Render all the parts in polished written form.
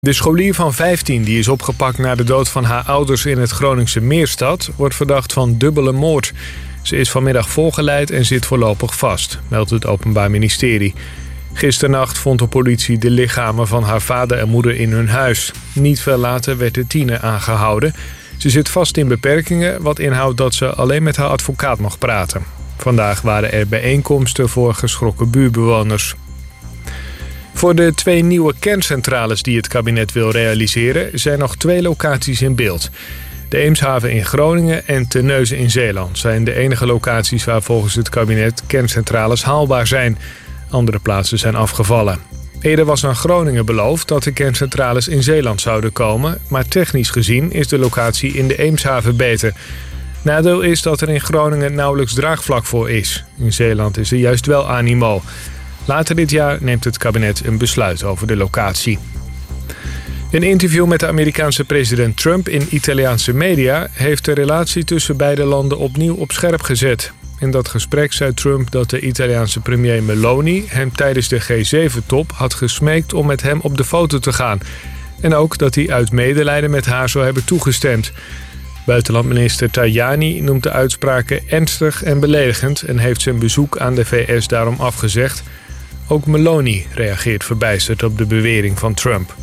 De scholier van 15, die is opgepakt na de dood van haar ouders in het Groningse Meerstad, wordt verdacht van dubbele moord. Ze is vanmiddag voorgeleid en zit voorlopig vast, meldt het Openbaar Ministerie. Gisternacht vond de politie de lichamen van haar vader en moeder in hun huis. Niet veel later werd de tiener aangehouden. Ze zit vast in beperkingen, wat inhoudt dat ze alleen met haar advocaat mag praten. Vandaag waren er bijeenkomsten voor geschrokken buurtbewoners. Voor de 2 nieuwe kerncentrales die het kabinet wil realiseren zijn nog 2 locaties in beeld. De Eemshaven in Groningen en Terneuzen in Zeeland zijn de enige locaties waar volgens het kabinet kerncentrales haalbaar zijn. Andere plaatsen zijn afgevallen. Eerder was aan Groningen beloofd dat de kerncentrales in Zeeland zouden komen, maar technisch gezien is de locatie in de Eemshaven beter. Nadeel is dat er in Groningen nauwelijks draagvlak voor is. In Zeeland is er juist wel animo. Later dit jaar neemt het kabinet een besluit over de locatie. Een interview met de Amerikaanse president Trump in Italiaanse media heeft de relatie tussen beide landen opnieuw op scherp gezet. In dat gesprek zei Trump dat de Italiaanse premier Meloni hem tijdens de G7-top had gesmeekt om met hem op de foto te gaan. En ook dat hij uit medelijden met haar zou hebben toegestemd. Buitenlandminister Tajani noemt de uitspraken ernstig en beledigend en heeft zijn bezoek aan de VS daarom afgezegd. Ook Meloni reageert verbijsterd op de bewering van Trump.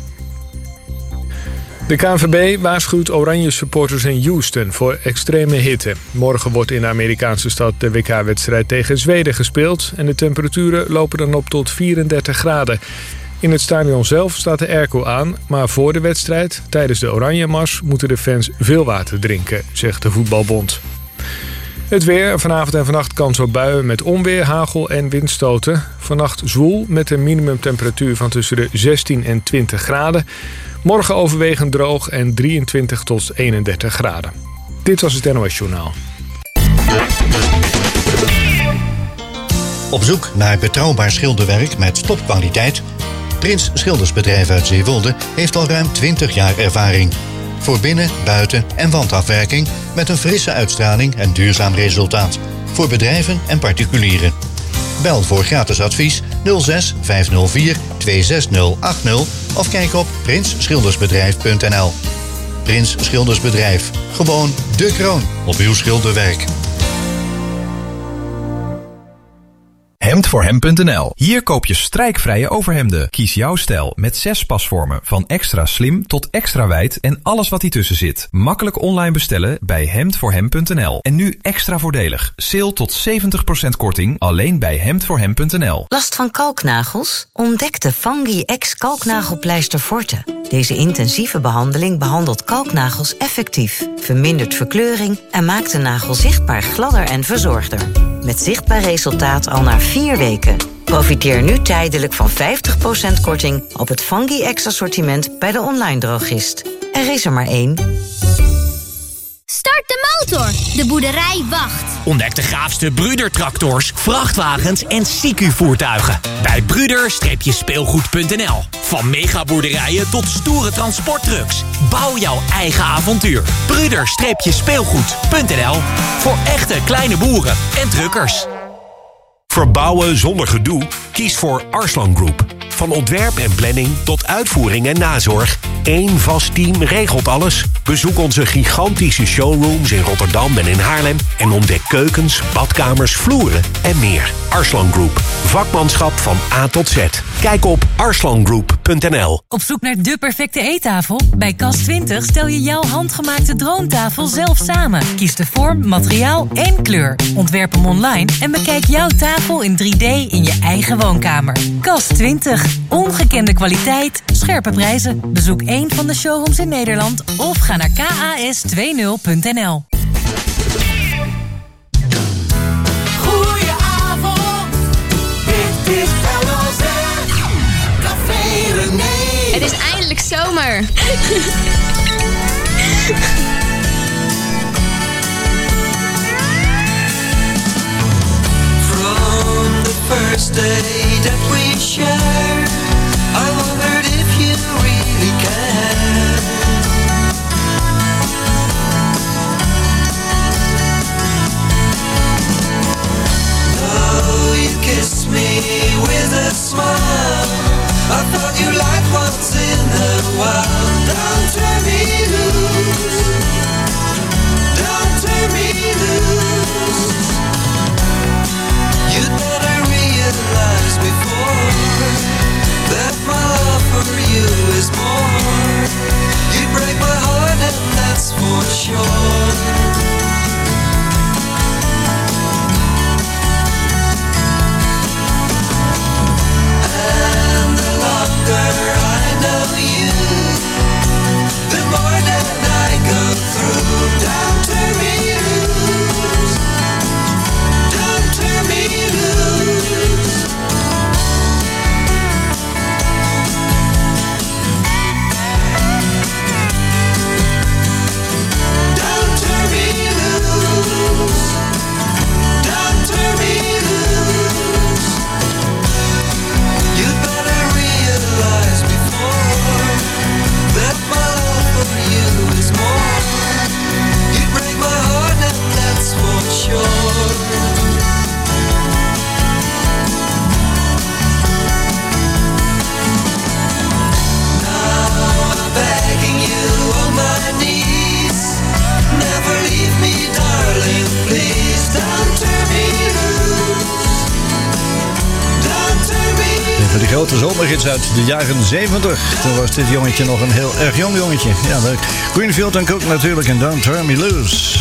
De KNVB waarschuwt Oranje supporters in Houston voor extreme hitte. Morgen wordt in de Amerikaanse stad de WK-wedstrijd tegen Zweden gespeeld en de temperaturen lopen dan op tot 34 graden. In het stadion zelf staat de airco aan, maar voor de wedstrijd, tijdens de Oranje-mars, moeten de fans veel water drinken, zegt de voetbalbond. Het weer, vanavond en vannacht kans op buien met onweer, hagel en windstoten. Vannacht zwoel met een minimumtemperatuur van tussen de 16 en 20 graden. Morgen overwegend droog en 23 tot 31 graden. Dit was het NOS Journaal. Op zoek naar betrouwbaar schilderwerk met topkwaliteit? Prins Schildersbedrijf uit Zeewolde heeft al ruim 20 jaar ervaring. Voor binnen-, buiten- en wandafwerking met een frisse uitstraling en duurzaam resultaat. Voor bedrijven en particulieren. Bel voor gratis advies 06 504 26080 of kijk op prinsschildersbedrijf.nl. Prins Schildersbedrijf. Gewoon de kroon op uw schilderwerk. Hemdvoorhem.nl. Hier koop je strijkvrije overhemden. Kies jouw stijl met 6 pasvormen. Van extra slim tot extra wijd en alles wat ertussen zit. Makkelijk online bestellen bij Hemdvoorhem.nl. En nu extra voordelig. Sale tot 70% korting alleen bij Hemdvoorhem.nl. Last van kalknagels? Ontdek de Fungi X kalknagelpleister Forte. Deze intensieve behandeling behandelt kalknagels effectief, vermindert verkleuring en maakt de nagel zichtbaar gladder en verzorgder. Met zichtbaar resultaat al na 4 weken. Profiteer nu tijdelijk van 50% korting op het Fungi X assortiment bij de online drogist. Er is er maar 1. Start de motor. De boerderij wacht. Ontdek de gaafste Brüder-tractors, vrachtwagens en CQ-voertuigen. Bij Brüder-speelgoed.nl. Van megaboerderijen tot stoere transporttrucks. Bouw jouw eigen avontuur. Brüder-speelgoed.nl. Voor echte kleine boeren en truckers. Verbouwen zonder gedoe? Kies voor Arslan Group. Van ontwerp en planning tot uitvoering en nazorg. 1 vast team regelt alles. Bezoek onze gigantische showrooms in Rotterdam en in Haarlem. En ontdek keukens, badkamers, vloeren en meer. Arslan Group. Vakmanschap van A tot Z. Kijk op arslangroep.nl. Op zoek naar de perfecte eettafel? Bij Cas20 stel je jouw handgemaakte droomtafel zelf samen. Kies de vorm, materiaal en kleur. Ontwerp hem online en bekijk jouw tafel in 3D in je eigen woonkamer. Cas20. Ongekende kwaliteit, scherpe prijzen. Bezoek één van de showrooms in Nederland of ga naar kas20.nl. Goedenavond, dit is LOZ, Café René. Het is eindelijk zomer. From the first day that we shared, I wondered if you really cared. Oh, you kissed me with a smile. I thought you liked once in a while. grote zomerhits uit de jaren 70. Toen was dit jongetje nog een heel erg jong jongetje. Ja, leuk. Greenfield en Cook natuurlijk en Don't Turn Me Loose.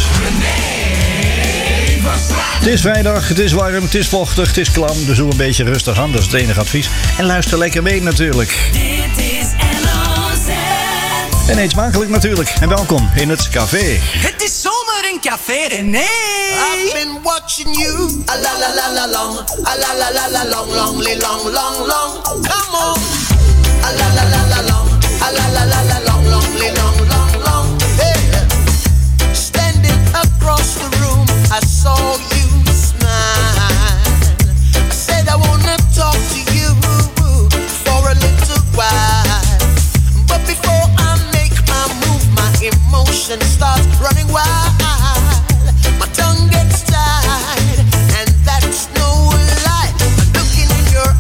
Het is vrijdag, het is warm, het is vochtig, het is klam. Dus doe een beetje rustig aan, dat is het enige advies. En luister lekker mee natuurlijk. Dit is LOZ. En eet smakelijk natuurlijk. En welkom in het café. Het is zomer in Café René. I've been watching you. A la la la la long. A la la la la long, long, long, long, long. Come on. A la la la la long. A la la la la long, long, long, long, long. Hey. Standing across the room, I saw you smile. I said I wanna talk to you for a little while. But before I make my move, my emotions start running wild. My tongue gets tied, and that's no lie. I'm looking in your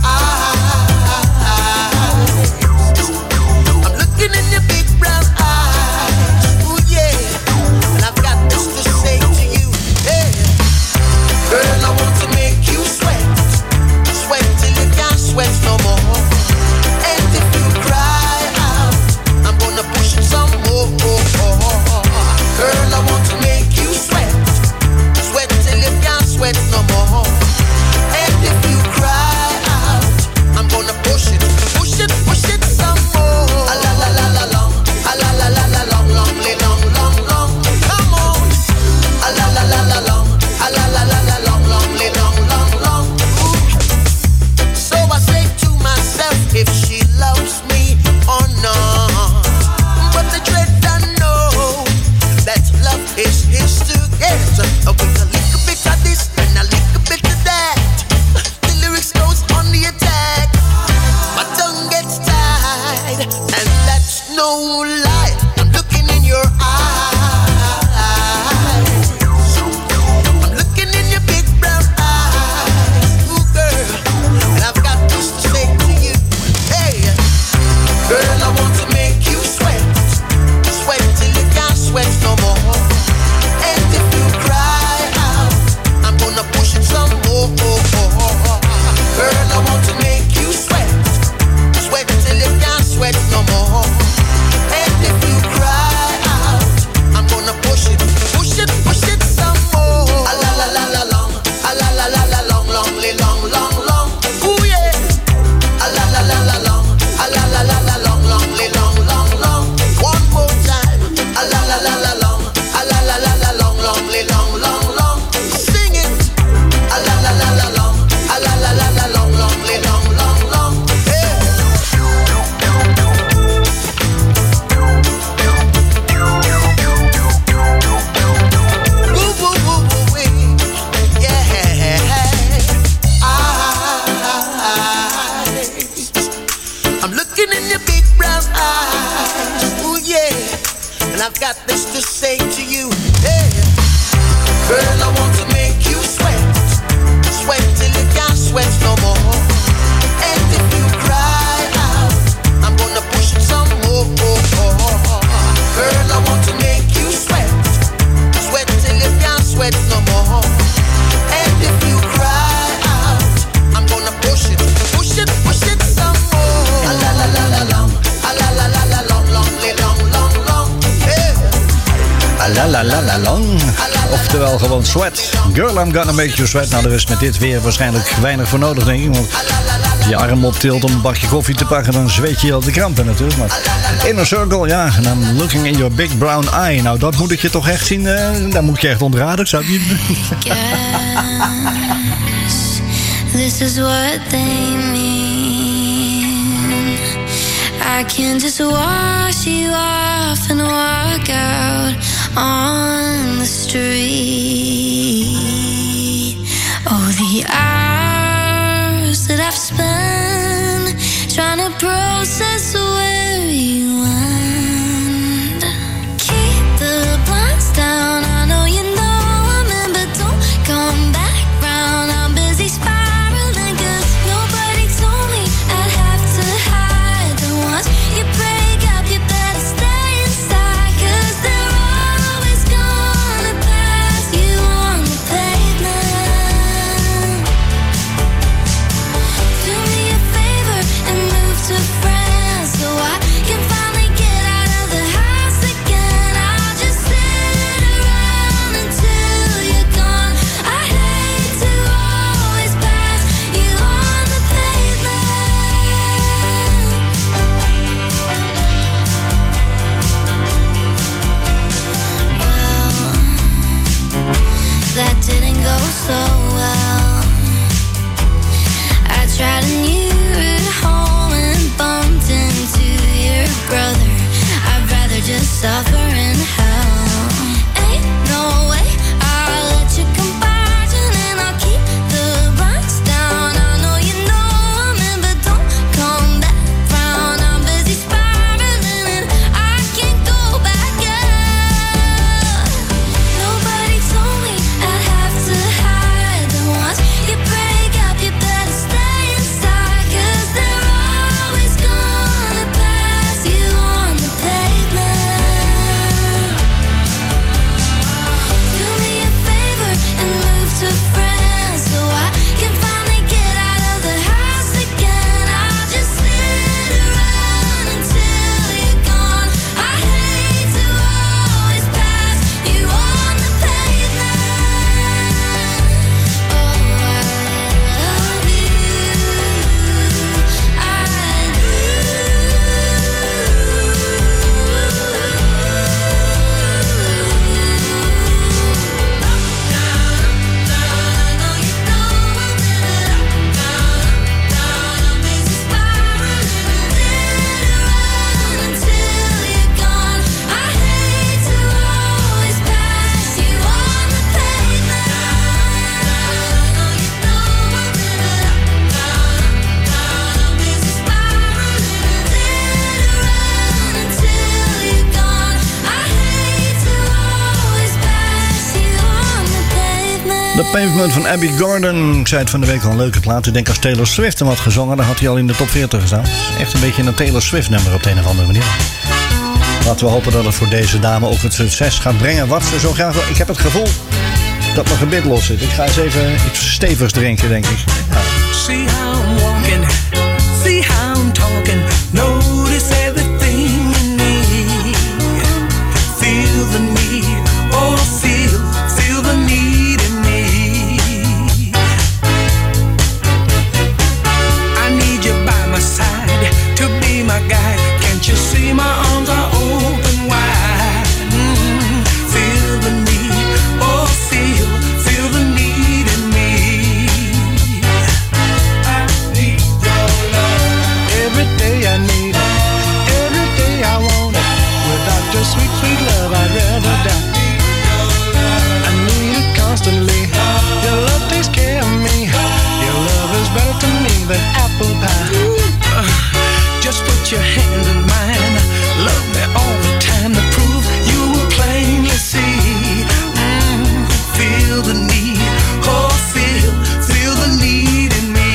eyes. I'm looking in your big brown eyes. Ooh yeah, and I've got this to say to you. Hey, girl, I want to make you sweat, sweat till you can't sweat no more. And if you cry out, I'm gonna push it some more. Girl, I want to make you sweat, sweat till you can't sweat no more. And if you cry out, I'm gonna push it some more. A la la la la long, a la la la la long, long, long, long, long. Come on. A la la la la long, a la la la la long, long, long, long, long. Ooh. So I say to myself, if she loves me or not. But the dread I know that love is his to get. With a little bit of this and a little bit of that, the lyrics goes on the attack. My tongue gets tied, and that's no lie. I'm looking in your eyes. I'm looking in your big brown eyes. Ooh, girl, and I've got this to say to you. Hey, girl, I want to make you sweat, sweat till you can't sweat no more. And if you cry out, I'm gonna push it some more. Girl, I want to make you sweat, sweat till you can't sweat no more. And if you cry out, I'm gonna push it some more. A la la la la long, a la la la la long, long, long, long, long. Ooh yeah. A la la la la long, a la la la la long, long, long, long, long. One more time. A la la la la long, a la la la la long, long, long, long, long. Sing it. A la la la la long, a la la la la long, long, long, long, long. Yeah. Woo, woo, woo, woo, wee. Yeah. I'm looking in your big brown eyes. Ooh yeah, and I've got this to say to you. Yeah. Girl, I want to make you sweat, sweat till you can't sweat no more. And if you cry out, I'm gonna push it some more. Girl, I want to make you sweat, sweat till you can't sweat no more. And if you cry out, I'm gonna push it some more. A la la la la long, a la la la la long, long, long, long, long. Yeah. A la la la la long. Oftewel gewoon sweat. Girl, I'm gonna make you sweat. Nou, er is met dit weer waarschijnlijk weinig voor nodig, denk ik. Want als je arm optilt om een bakje koffie te pakken, dan zweet je al de krampen natuurlijk. Maar Inner Circle, ja. En I'm looking in your big brown eye. Nou, dat moet ik je toch echt zien. Daar moet je echt ontraden. Ik zou het niet Guess this is what they mean. I can just wash you off and walk out on the street. Oh, the hours that I've spent trying to process where you went. Keep the blinds down, I know you know I'm in, but don't come back round. I'm busy spiraling, 'cause nobody told me I'd have to hide. And once you break up, you better stay inside, 'cause they're always gonna pass you on the pavement. Do me a favor and so well. I tried a new route home and bumped into your brother. I'd rather just suffer in hell. Ain't no way I'll let you come barging and I'll keep the blinds down. I know you know I'm in, but don't come back round. I'm busy spiraling and I can't go back out. Nobody told me I'd have to hide. Then once you break up, you better stay inside, 'cause they're always gonna pass you on the pavement. Do me a favor and move to France so I can finally get out of the house again. I'll just sit around until you're gone. I hate to always pass you on the pavement. Oh, I love you. I do. The Pavement van Abby Gordon. Ik zei het van de week al, een leuke plaat. Ik denk als Taylor Swift hem had gezongen, dan had hij al in de top 40 gestaan. Echt een beetje een Taylor Swift nummer op de een of andere manier. Laten we hopen dat het voor deze dame ook het succes gaat brengen wat ze zo graag wil. Ik heb het gevoel dat mijn gebit los zit. Ik ga eens even iets stevigs drinken, denk ik. Ja. See how I'm walking, see how I'm talking, notice everything in me. Feel the need, oh feel the need in me. I need you by my side to be my guide. Can't you see my arms are open wide? Feel the need, oh feel the need in me. I need your love. Every day I need it, every day I want it. Without your sweet, sweet love I'd rather die. I need it constantly. Your love takes care of me. Your love is better to me than apple pie. Just put your hand in mine. Love me all the time to prove you will plainly see. Feel the need, oh feel the need in me.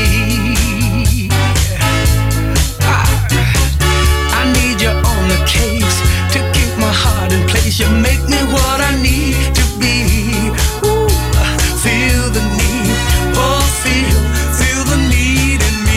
I need you on the case to keep my heart in place. You make me what I need to be. Ooh, feel the need, oh feel the need in me.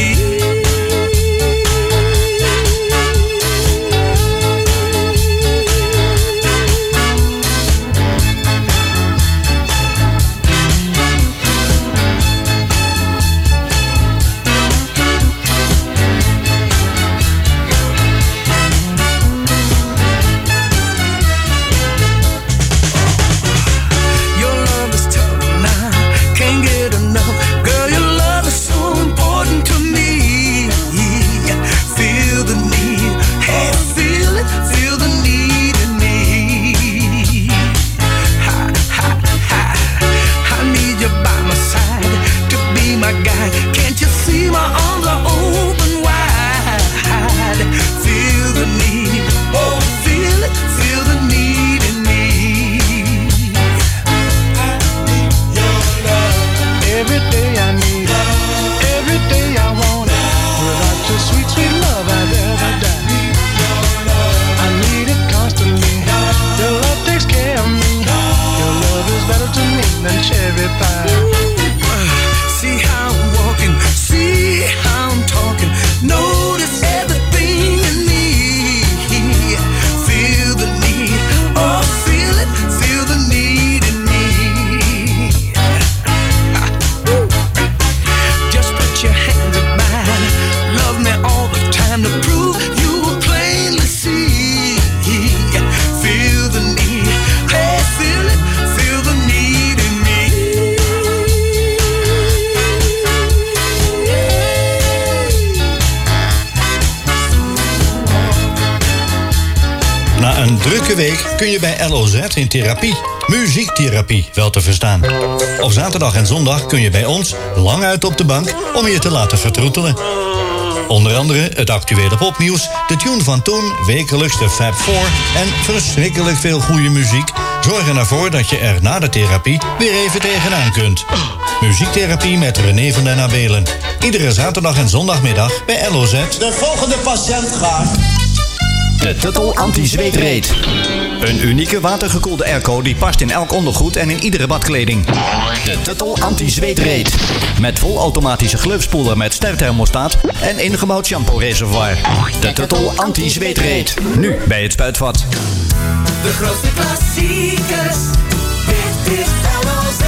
Na een drukke week kun je bij LOZ in therapie. Muziektherapie, wel te verstaan. Op zaterdag en zondag kun je bij ons lang uit op de bank om je te laten vertroetelen. Onder andere het actuele popnieuws, de tune van toen, wekelijks de Fab Four en verschrikkelijk veel goede muziek zorgen ervoor dat je er na de therapie weer even tegenaan kunt. Muziektherapie met René van den Abelen. Iedere zaterdag en zondagmiddag bij LOZ. De volgende patiënt gaat. De Tuttle Anti-Zweetreed. Een unieke watergekoelde airco die past in elk ondergoed en in iedere badkleding. De Tuttle Anti-Zweetreed. Met volautomatische gleufspoeler met sterthermostaat en ingebouwd shampoo-reservoir. De Tuttle Anti-Zweetreed. Nu bij het Spuitvat. De grootste klassiekers. Dit is LOZ.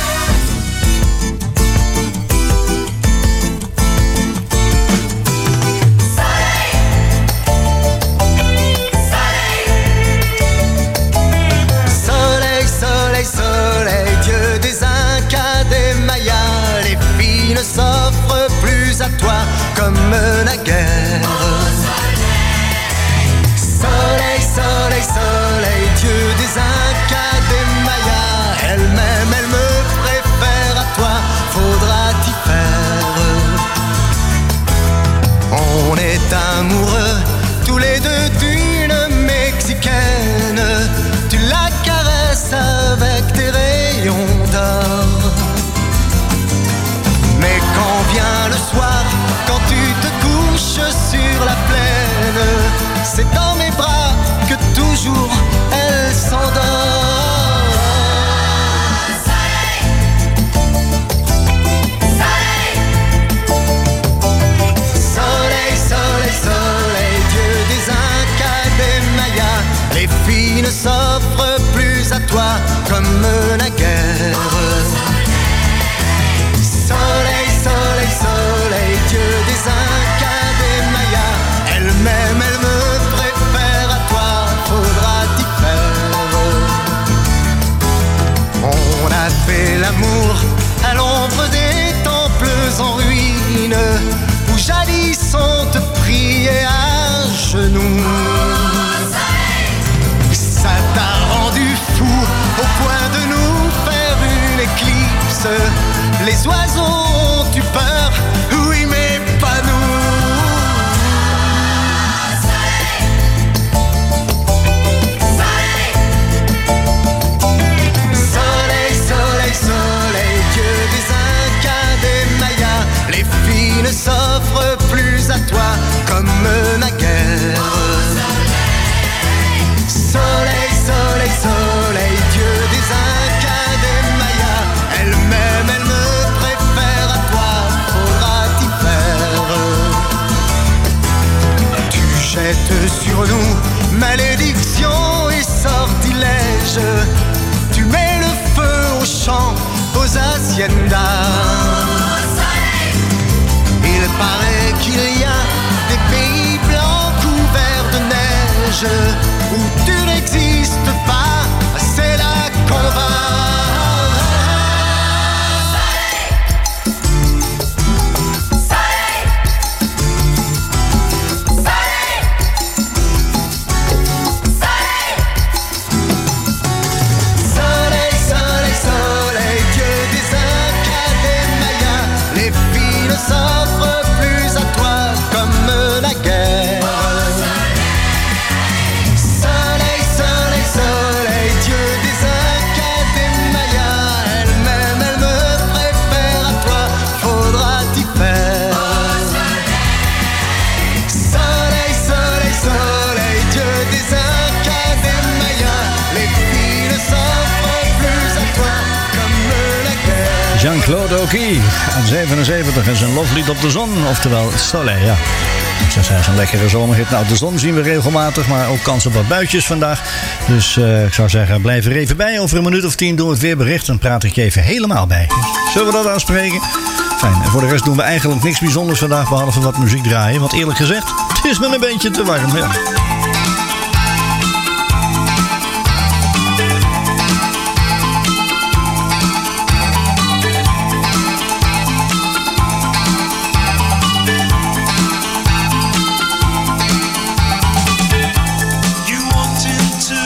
Soleil, Dieu des Incas, des Mayas, les filles ne s'offrent plus à toi comme naguère. Soleil, Dieu des Incas, des Mayas, elle-même, elle me préfère à toi, faudra t'y faire. On est amoureux, tous les deux d'une Mexicaine, tu la caresses avec tes rayons d'or. Mais quand vient le soir, quand tu te couches sur la plaine, c'est dans mes bras que toujours elle s'endort. Soleil, Dieu des Incas, des Mayas, les filles ne s'offrent plus à toi comme naguère. Soleil, Dieu des Incas, des Mayas, elle-même, elle me préfère à toi, faudra t'y faire. On a fait l'amour à l'ombre des temples en ruine, où jadis on te priait à genoux. Ça t'a rendu fou au point de nous faire une éclipse. Les oiseaux ont eu peur, oui mais pas nous. Soleil, Dieu des Incas, des Mayas, les filles ne s'offrent plus à toi comme naguère. Soleil, Dieu des Incas, des Mayas, elle-même, elle me préfère à toi, faudra t'y faire. Tu jettes sur nous malédiction et sortilège, tu mets le feu aux champs, aux haciendas. Il paraît qu'il y a des pays blancs couverts de neige où tu n'existes pas, c'est là qu'on va. Soleil, Dieu des Incas, des Mayas, les filles ne s'offrent plus à toi comme naguère. Soleil, Dieu des Incas, des Mayas, elle-même, elle me préfère à toi, faudra t'y faire. Soleil, Dieu des Incas, des Mayas, les filles ne s'offrent plus à toi comme naguère. Jean-Claude Oki uit 77 en zijn loflied op de zon, oftewel Soleil, ja. Dat is een lekkere zomerhit. Nou, de zon zien we regelmatig, maar ook kans op wat buitjes vandaag. Dus ik zou zeggen, blijf er even bij. Over een minuut of 10 doen we het weerbericht en praat ik je even helemaal bij. Zullen we dat afspreken? Fijn. En voor de rest doen we eigenlijk niks bijzonders vandaag, behalve wat muziek draaien. Want eerlijk gezegd, het is me een beetje te warm. Ja. You walked into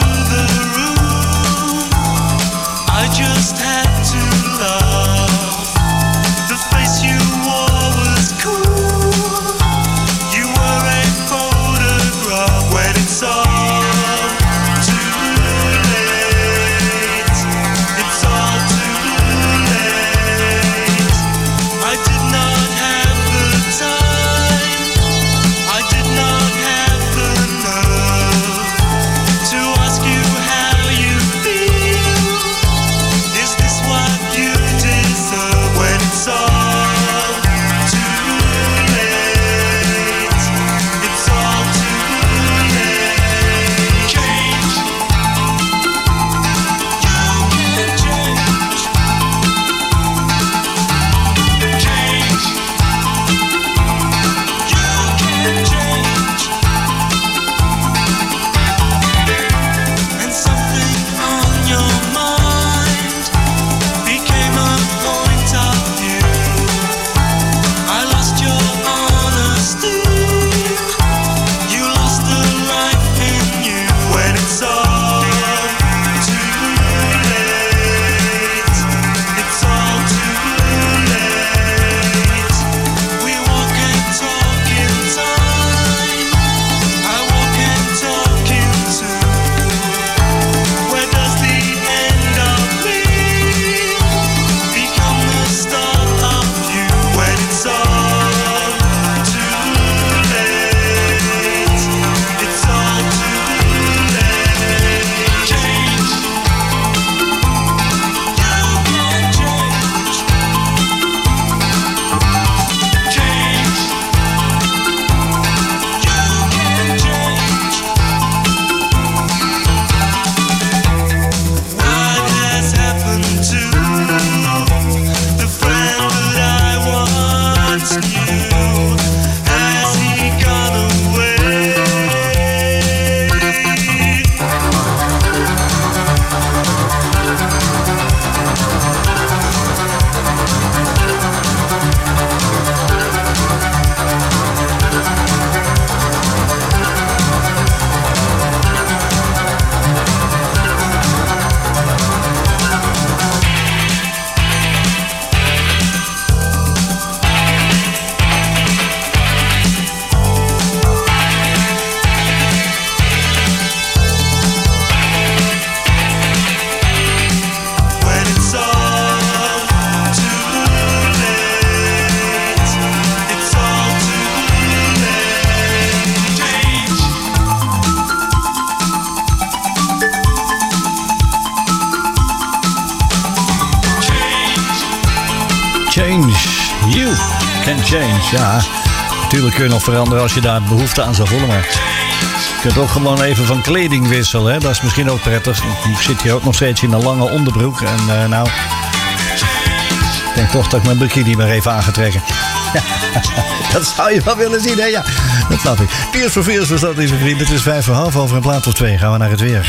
change. You can change. Ja, natuurlijk kun je nog veranderen als je daar behoefte aan zou voelen. Maar je kunt ook gewoon even van kleding wisselen. Hè? Dat is misschien ook prettig. Ik zit hier ook nog steeds in een lange onderbroek. En nou, ik denk toch dat ik mijn bikini maar even aan ga trekken. Dat zou je wel willen zien, hè? Ja, dat snap ik. Piers voor Veers was dat, lieve vriend. Het is 5:30. Over een plaat of 2 gaan we naar het weer.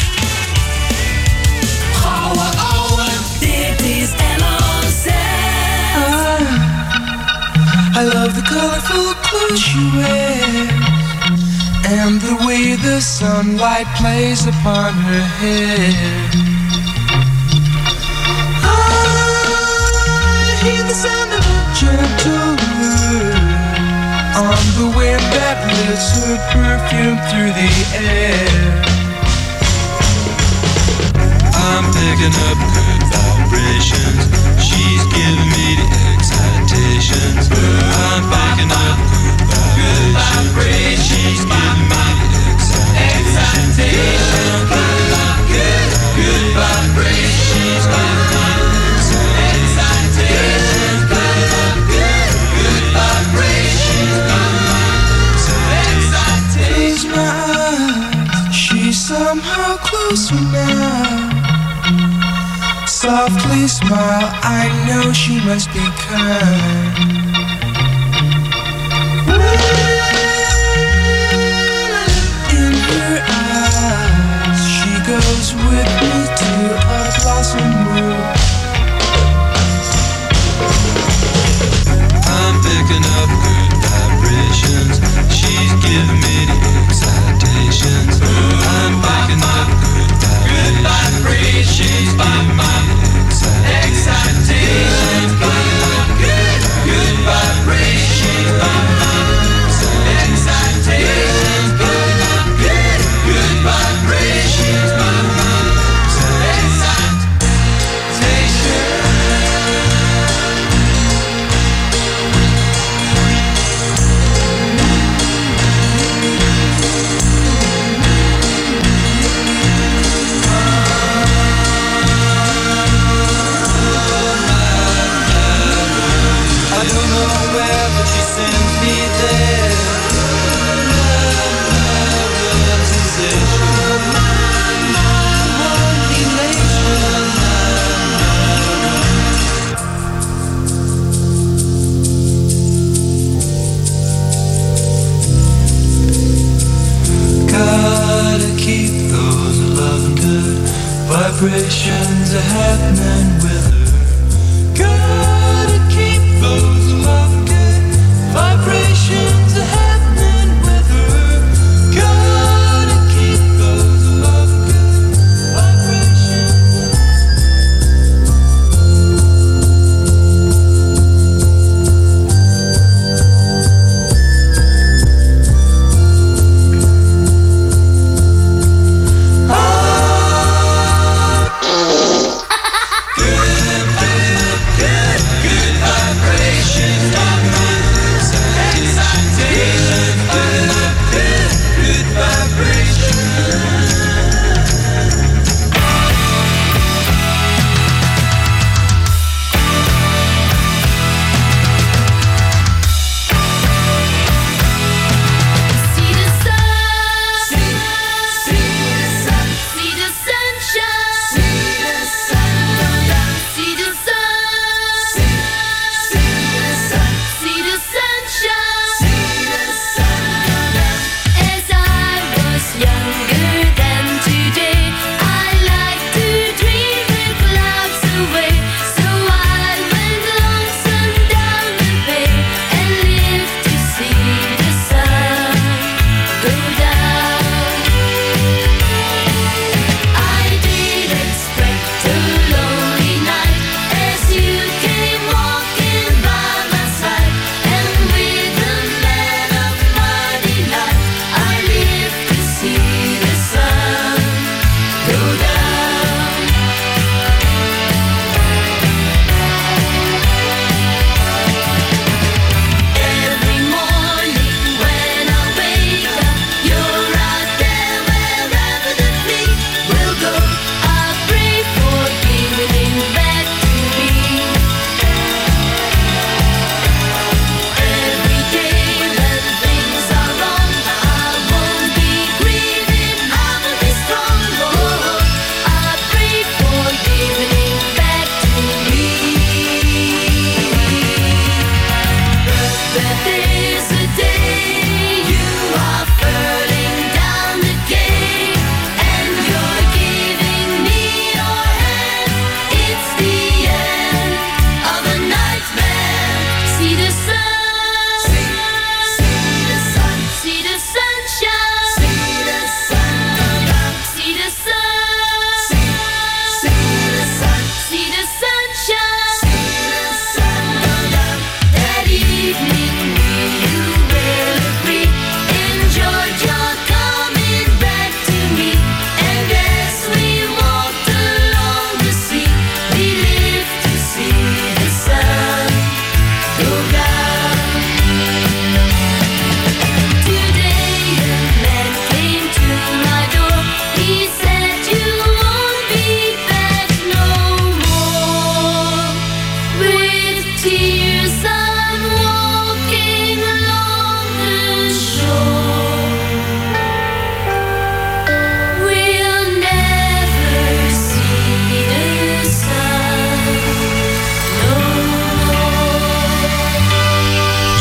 I love the colorful clothes she wears and the way the sunlight plays upon her hair. I hear the sound of a gentle word on the wind that lifts her perfume through the air. I'm picking up good vibrations. She's giving me the excitations. I'm picking up good vibrations. She's giving me the excitations. Good vibrations. She's giving me the excitations. Good vibrations. Close my eyes. She's somehow closer now. Softly smile, I know she must be kind. In her eyes, she goes with me to a blossom room. I'm picking up good vibrations. She's giving me the excitations. I'm picking up good vibrations. She's giving me excitations. Good vibrations. Excitations. Good vibrations. Vibrations are happening with her. Gotta keep those love good. Vibrations are happening with her. Gotta keep those love good. Vibrations. Good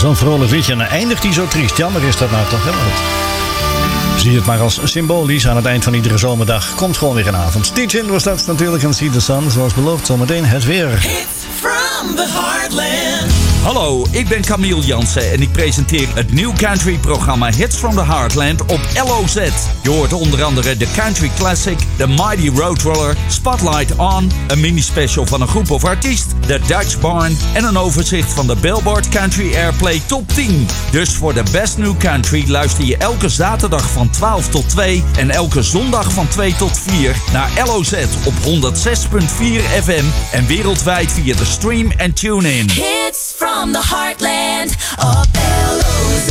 Zo'n vrolijk liedje en dan eindigt hij zo triest. Jammer is dat nou toch, hè? Zie het maar als symbolisch aan het eind van iedere zomerdag. Komt gewoon weer een avond. Stitchin was dat natuurlijk en See the Sun. Zoals beloofd, zometeen het weer. From the Heartland. Hallo, ik ben Camille Jansen en ik presenteer het New Country programma Hits from the Heartland op LOZ. Je hoort onder andere de Country Classic, de Mighty Roadrunner, Spotlight On, een mini-special van een groep of artiest, de Dutch Barn en een overzicht van de Billboard Country Airplay Top 10. Dus voor de Best New Country luister je elke zaterdag van 12 tot 2 en elke zondag van 2 tot 4 naar LOZ op 106.4 FM en wereldwijd via de stream en tune-in. Hits from the Heartland op LOZ.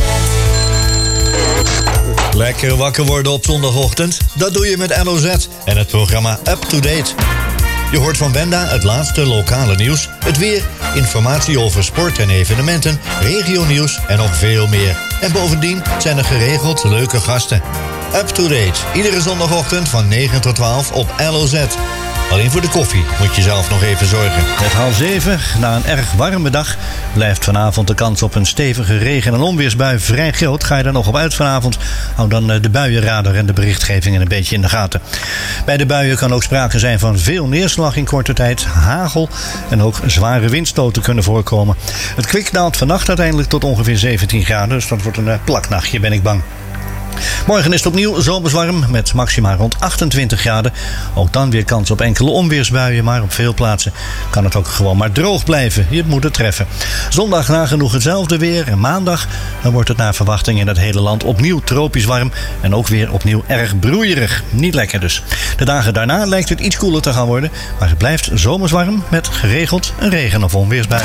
Lekker wakker worden op zondagochtend? Dat doe je met LOZ en het programma Up to Date. Je hoort van Wenda het laatste lokale nieuws, het weer, informatie over sport en evenementen, regionieuws en nog veel meer. En bovendien zijn er geregeld leuke gasten. Up to Date, iedere zondagochtend van 9 tot 12 op LOZ. Alleen voor de koffie moet je zelf nog even zorgen. Het 6:30, na een erg warme dag, blijft vanavond de kans op een stevige regen- en onweersbui vrij groot. Ga je er nog op uit vanavond? Hou dan de buienradar en de berichtgevingen een beetje in de gaten. Bij de buien kan ook sprake zijn van veel neerslag in korte tijd, hagel en ook zware windstoten kunnen voorkomen. Het kwik daalt vannacht uiteindelijk tot ongeveer 17 graden, dus dat wordt een plaknachtje, ben ik bang. Morgen is het opnieuw zomerswarm met maxima rond 28 graden. Ook dan weer kans op enkele onweersbuien, maar op veel plaatsen kan het ook gewoon maar droog blijven. Je moet het treffen. Zondag nagenoeg hetzelfde weer en maandag dan wordt het naar verwachting in het hele land opnieuw tropisch warm en ook weer opnieuw erg broeierig. Niet lekker dus. De dagen daarna lijkt het iets koeler te gaan worden, maar het blijft zomerswarm met geregeld een regen- of onweersbui.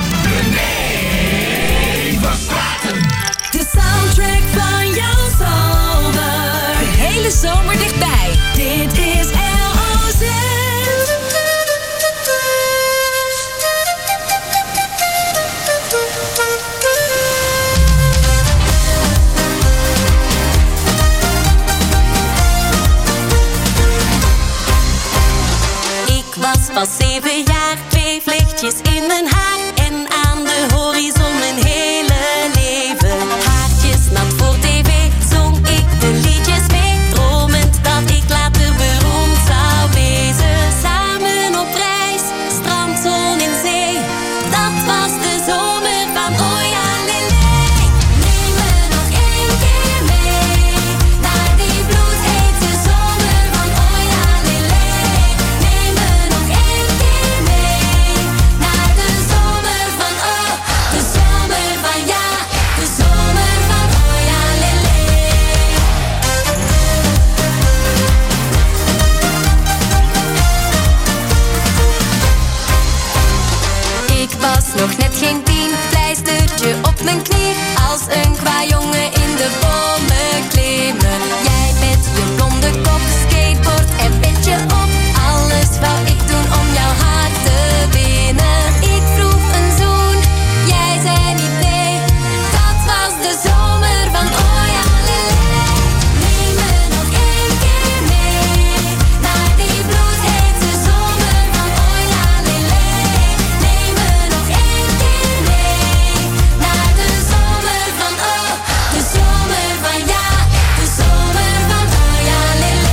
De soundtrack van jouw zomer. De hele zomer dichtbij. Dit is LOZ. Ik was pas 7 jaar, 2 vlechtjes in mijn haar en aan de horizon mijn hele leven. Haartjes nat voor tv, zong ik de liedjes mee, dromend dat ik later beroemd zou wezen. Samen op reis, strandzon in zee, dat was de zomer van oh ja lele. Neem me nog 1 keer mee, naar die bloedhete zomer van oh ja lele. Neem me nog 1 keer mee, naar de zomer van oh, de zomer van ja, de zomer van oh ja lele. Ik was nog net geen 10, pleistertje op mijn knie, als een kwajongen in de bomen klimmen. Jij met je blonde kop, skateboard en petje op, alles wou ik doen om jouw hart te winnen. Ik vroeg een zoen, jij zei niet nee, dat was de zomer van oh ja lele. Neem me nog 1 keer mee, naar die bloedhete zomer van oh ja lele. Neem me nog 1 keer mee, naar de zomer van oh, de zomer van ja, de zomer van oh ja lele.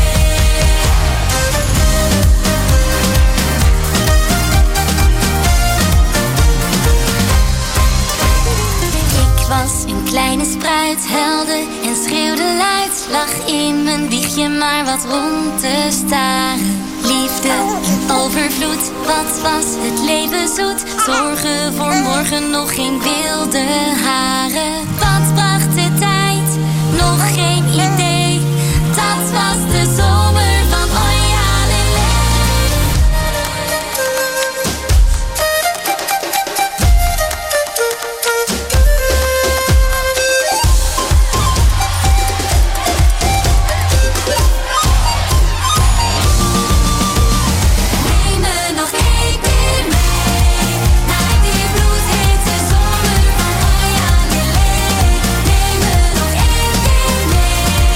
Ik was een kleine spruit, huilde en schreeuwde luid, lag in mijn wiegje maar wat rond te staren. Liefde in overvloed, wat was het leven zoet, zorgen voor morgen nog geen wilde haren. Wat bracht de tijd, nog geen idee, dat was de zomer van oh ja lele. Neem me nog 1 keer mee, naar die bloedhete zomer van oh ja lele. Neem me nog 1 keer mee,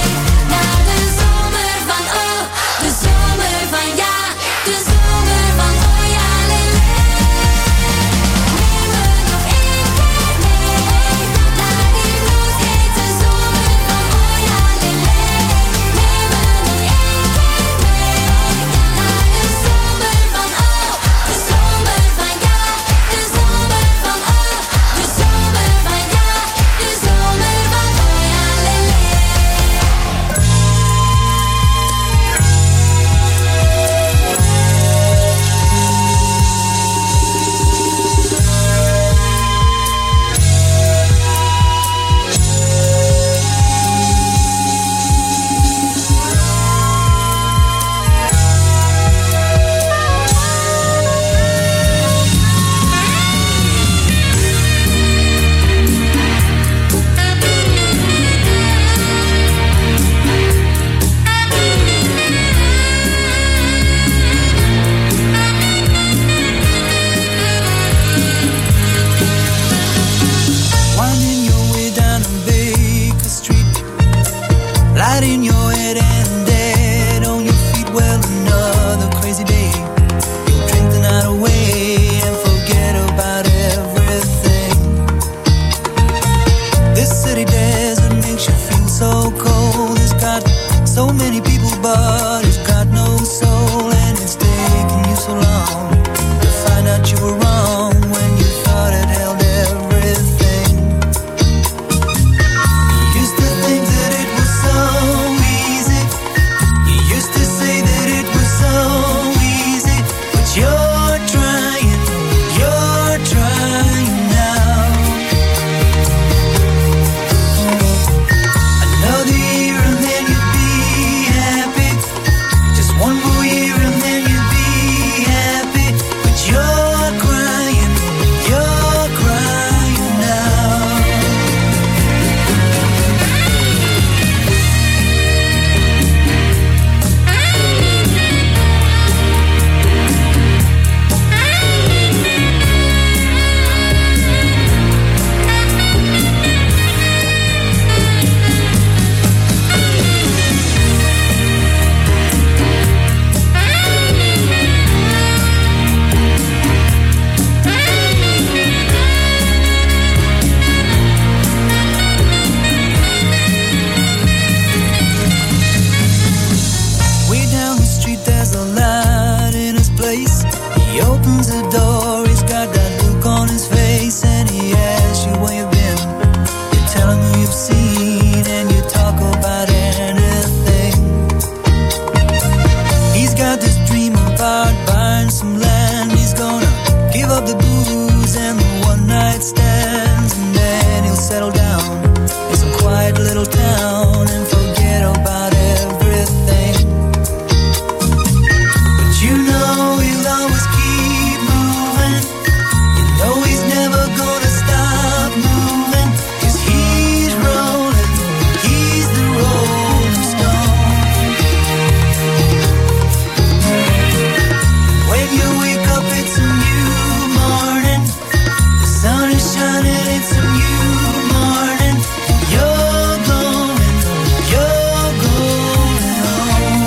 street, there's a light in his place. He opens the door, he's got that look on his face, and he asks you where you've been. You tell him who you've seen, and you talk about anything. He's got this dream about buying some land. He's gonna give up the booze and the one-night stands, and then he'll settle down in some quiet little town and forget about everything. But you know he'll always keep moving. You know he's never gonna stop moving, 'cause he's rolling, he's the Rolling Stone. When you wake up, it's a new morning. The sun is shining, it's a new morning. You're going home.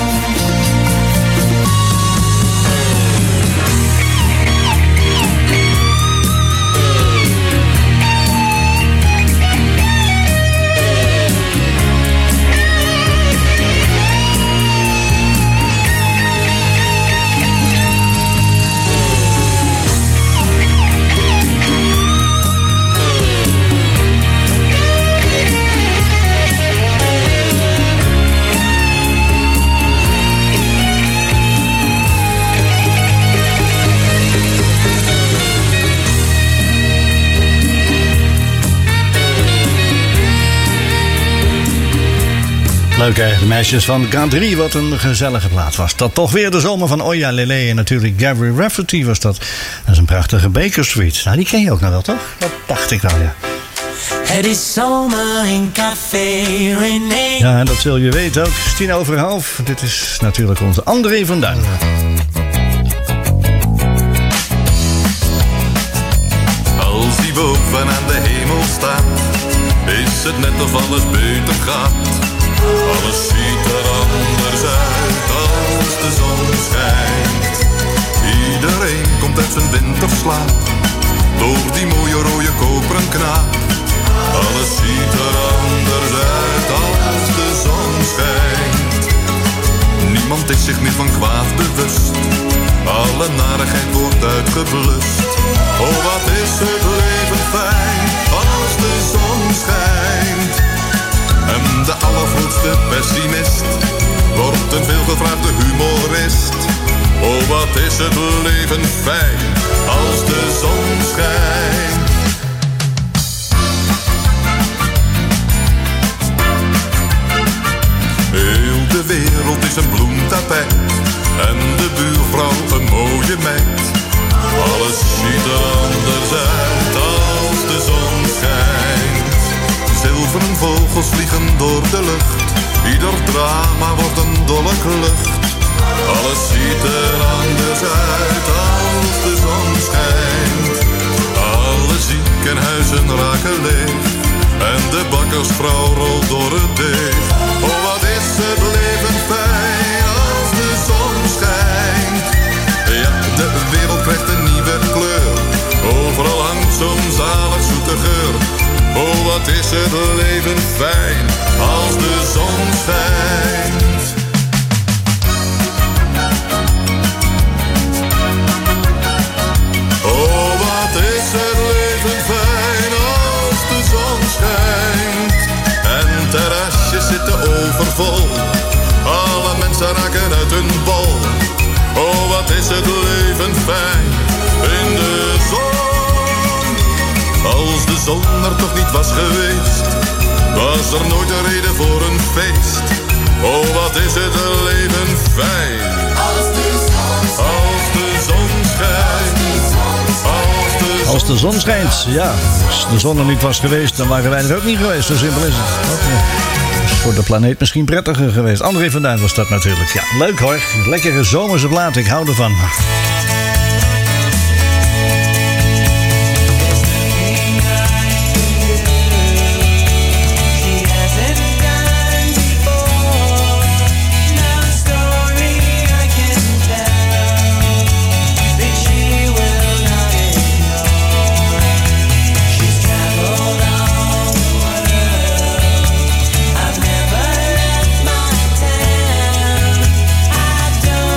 Leuk hè, de meisjes van K3, wat een gezellige plaat was. Dat toch weer de zomer van Oya Lele en natuurlijk Gary Rafferty was dat. Dat is een prachtige Baker Street. Nou, die ken je ook nou wel, toch? Dat dacht ik wel, ja. Het is zomer in Café René. Ja, en dat zul je weten ook. 10:10. Dit is natuurlijk onze André van Duin. Als hij boven aan de hemel staat, is het net of alles beter gaat. Alles ziet er anders uit als de zon schijnt. Iedereen komt uit zijn winterslaap, door die mooie rode koperen knaap. Alles ziet er anders uit als de zon schijnt. Niemand is zich meer van kwaad bewust, alle narigheid wordt uitgeblust. Oh, wat is het leven fijn als de zon schijnt. En de allergrootste pessimist wordt een veelgevraagde humorist. Oh, wat is het leven fijn als de zon schijnt. Heel de wereld is een bloemtapijt en de buurvrouw een mooie meid. Alles ziet er anders uit als de zon schijnt. Zilveren vogels vliegen door de lucht, ieder drama wordt een dolle klucht. Alles ziet er anders uit als de zon schijnt. Alle ziekenhuizen raken leeg en de bakkersvrouw rolt door het deeg. Oh, wat is het leven fijn als de zon schijnt. Ja, de wereld krijgt een nieuwe kleur, overal hangt zo'n zalig zoete geur. Oh, wat is het leven fijn als de zon schijnt. Oh, wat is het leven fijn als de zon schijnt. En terrasjes zitten overvol, alle mensen raken uit hun bol. Oh, wat is het leven fijn in de zon. Als de zon er toch niet was geweest, was er nooit een reden voor een feest. Oh, wat is het leven fijn als de zon schijnt. Als de zon schijnt, ja. Als de zon er niet was geweest, dan waren wij er ook niet geweest. Zo simpel is het. Dat is voor de planeet misschien prettiger geweest. André van Duin was dat natuurlijk. Ja, leuk hoor. Lekkere zomerse plaat, ik hou ervan. I don't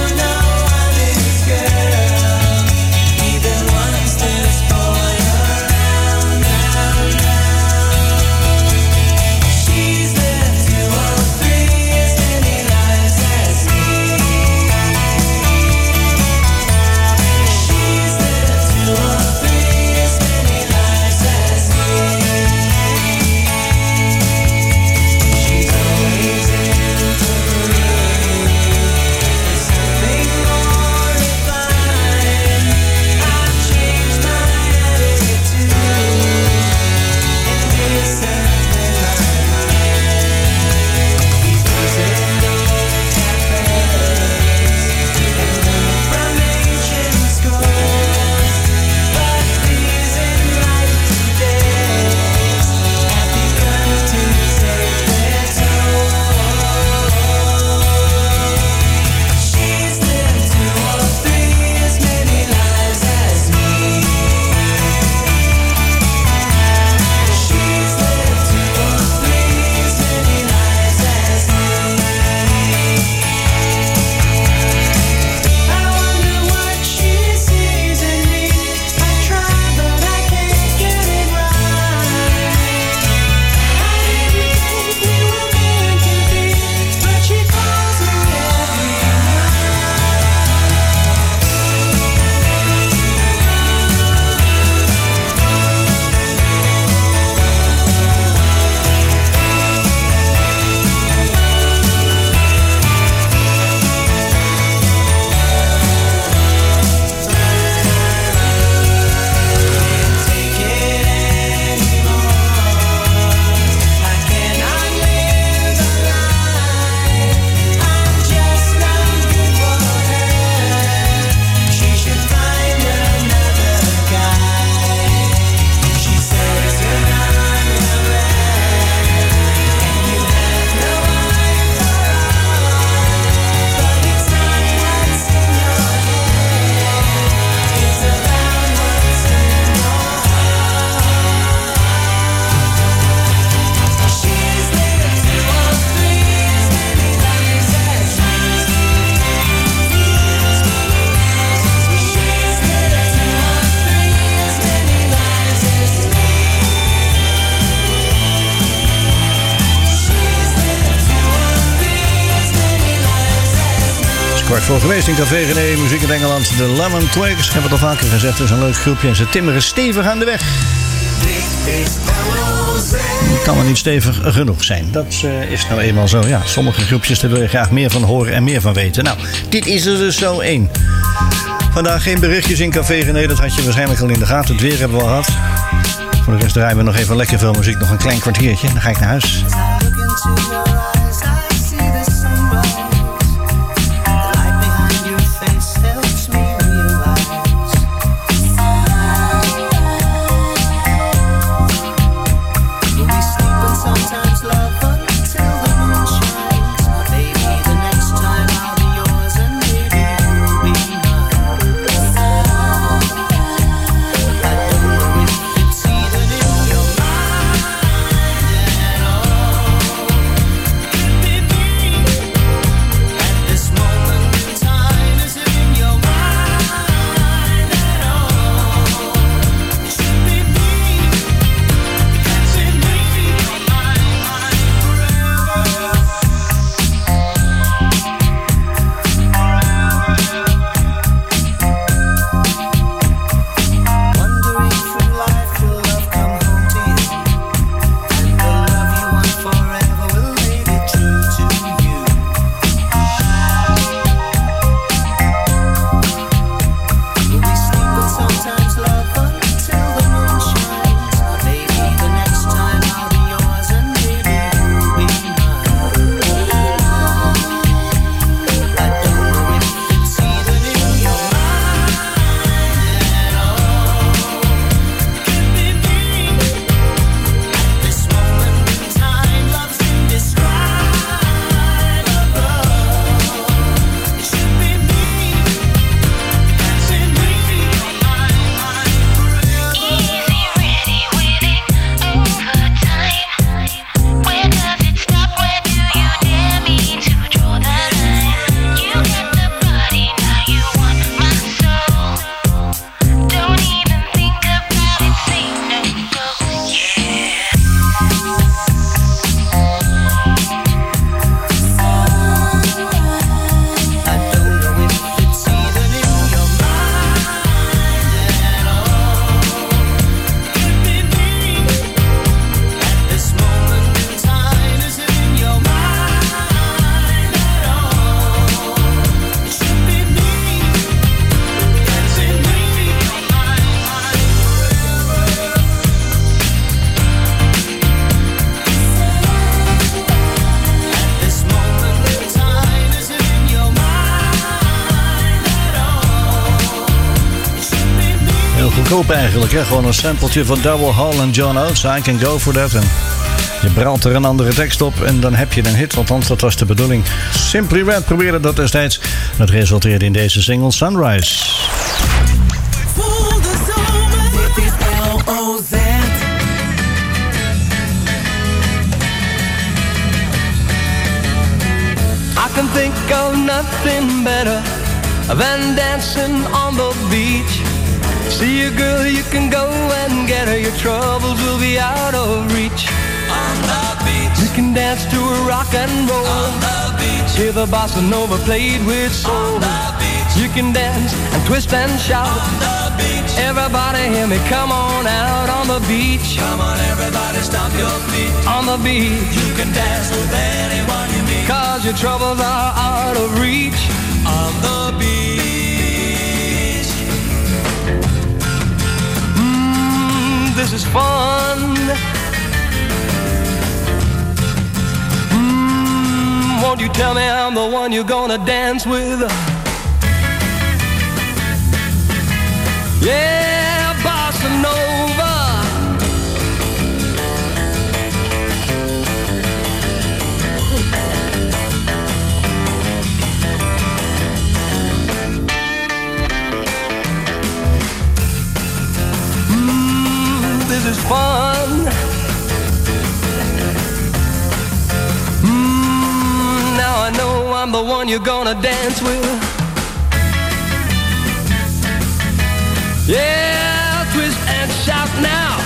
voor geweest in Café René, muziek in Engeland. De Lemon Twigs, ik heb het al vaker gezegd, het is een leuk groepje en ze timmeren stevig aan de weg. Dit is LOZ. Het kan er niet stevig genoeg zijn. Dat is nou eenmaal zo. Ja, sommige groepjes daar wil je graag meer van horen en meer van weten. Nou, dit is er dus zo één. Vandaag geen berichtjes in Café René, dat had je waarschijnlijk al in de gaten. Het weer hebben we al gehad. Voor de rest draaien we nog even lekker veel muziek, nog een klein kwartiertje. Dan ga ik naar huis. Eigenlijk, hè? Gewoon een sampletje van Double Hall en John Oates. I Can Go For That. En je braalt er een andere tekst op en dan heb je een hit. Althans, dat was de bedoeling. Simply Red probeerde dat destijds. Dat resulteerde in deze single Sunrise. Voel de zomer. Dit is LOZ. I can think of nothing better than dancing on the beach. See a girl, you can go and get her. Your troubles will be out of reach. On the beach. You can dance to a rock and roll. On the beach. Hear the bossa nova played with soul. On the beach. You can dance and twist and shout. On the beach. Everybody hear me, come on out on the beach. Come on everybody, stomp your feet. On the beach. You can dance with anyone you meet. 'Cause your troubles are out of reach. On the beach. This is fun. Won't you tell me I'm the one you're gonna dance with? Yeah, bossa nova. This is fun. Now I know I'm the one you're gonna dance with. Yeah, twist and shout now.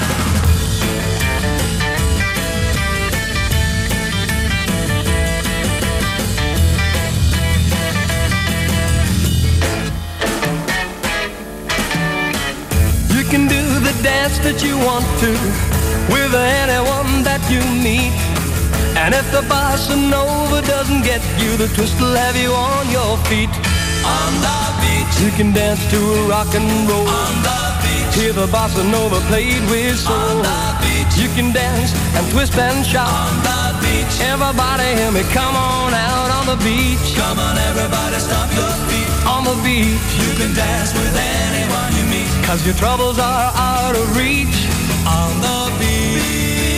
dance that you want to with anyone that you meet. And if the bossa nova doesn't get you, the twist will have you on your feet. On the beach, you can dance to a rock and roll. On the beach, hear the bossa nova played with soul. On the beach, you can dance and twist and shout. On the beach, everybody hear me, come on out on the beach. Come on everybody, stomp your feet. On the beach, you can dance with anyone you meet. 'Cause your troubles are out of reach. On the beach.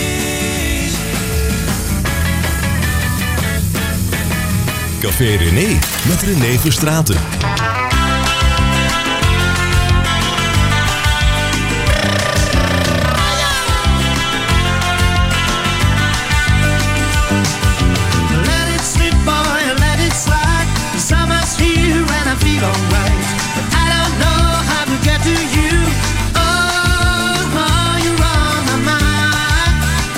Café René met René Verstraeten. Let it slip, boy, let it slide. The summer's here and I feel alright. But I don't know how to get to you. Oh, you're on my mind.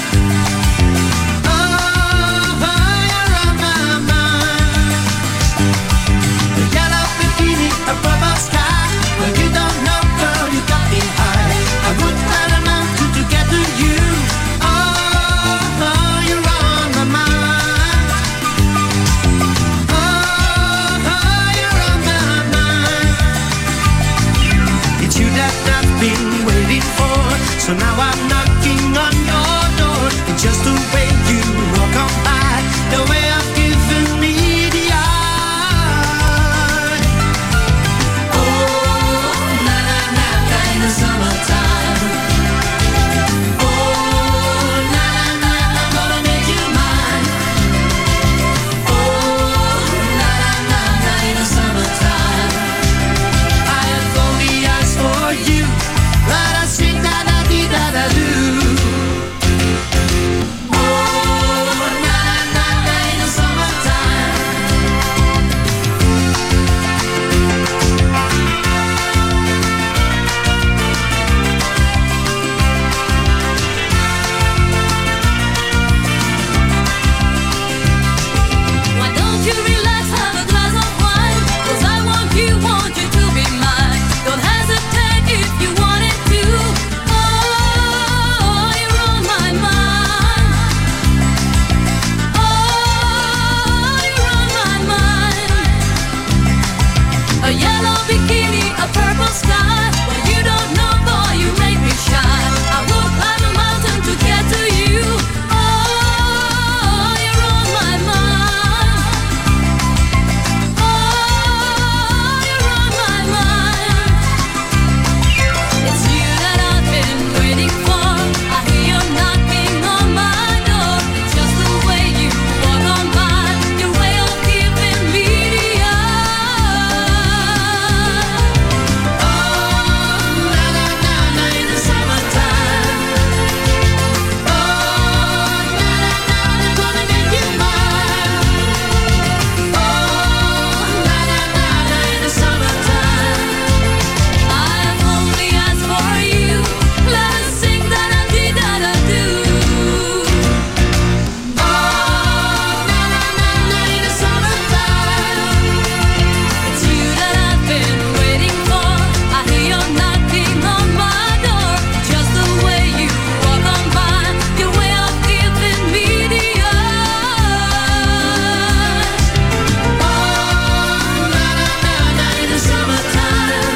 Oh, you're on my mind. The yellow bikini, a purple sky. Well, you don't know, girl, you got me high. I would climb a mountain to get to you. Oh, you're on my mind. Oh, you're on my mind. It's you that I've been waiting for. So now I'm knocking on your door. It's just the way you walk on by, the way I've given me the eye. Oh, na na na na in the summertime. Oh, na na na, I'm gonna make you mine. Oh, na na na na in the summertime. I have only eyes for you, but I sing da da dee da da do. Oh, na na na in the summertime. Why don't you relax, have a glass of wine? 'Cause I want you to be mine. Don't hesitate if you wanted to. Oh, you're on my mind. Oh, you're on my mind. A yellow bikini, a purple sky. Well, you don't know, boy, you make me shine. I will climb a mountain to get to you. Oh, you're on my mind. Oh, you're on my mind. It's you that I've been waiting for. I hear you knocking on my door. Just the way you walk on by, your way of giving me the eye. Oh, na na na na in the summertime. Oh, na na na, I'm gonna make you mine. Oh, na na na na in the summertime. I have only asked for you. Let us sing da da dee da da do. Oh, na na na na in the summertime. It's you that I've been waiting for. I hear you knocking on my door. Just the way you walk on by, your way of giving me the eye. Oh, na na na na in the summertime.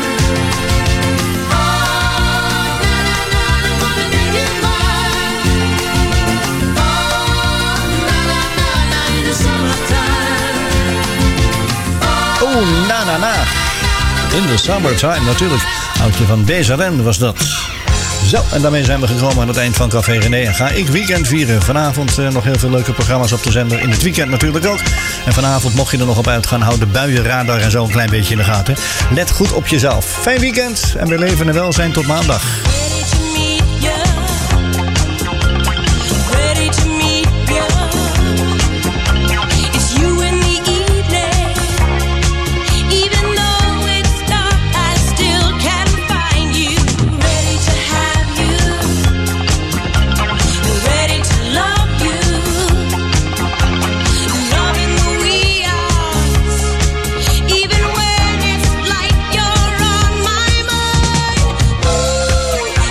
Oh, na na na, I'm gonna make you mine. Oh, na na na na in the summertime. Oh, na na na. In the summertime, natuurlijk. Oudje van Desaren was dat. Zo, en daarmee zijn we gekomen aan het eind van Café René. En ga ik weekend vieren. Vanavond nog heel veel leuke programma's op de zender. In het weekend natuurlijk ook. En vanavond, mocht je er nog op uitgaan, hou de buienradar en zo een klein beetje in de gaten. Let goed op jezelf. Fijn weekend en weer leven en welzijn tot maandag. Ready to meet you. It's you in the evening. Even though it's dark, I still can find you. Ready to have you. Ready to love you. Loving the wee hours. Even when it's like you're on my mind. Ooh,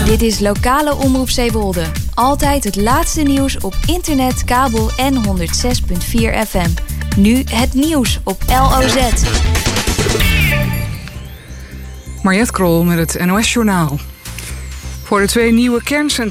Dit is lokale omroep Zeewolde. Altijd het laatste nieuws op internet, kabel en 106.4 FM. Nu het nieuws op LOZ. Mariette Krol met het NOS Journaal. Voor de 2 nieuwe kerncentrales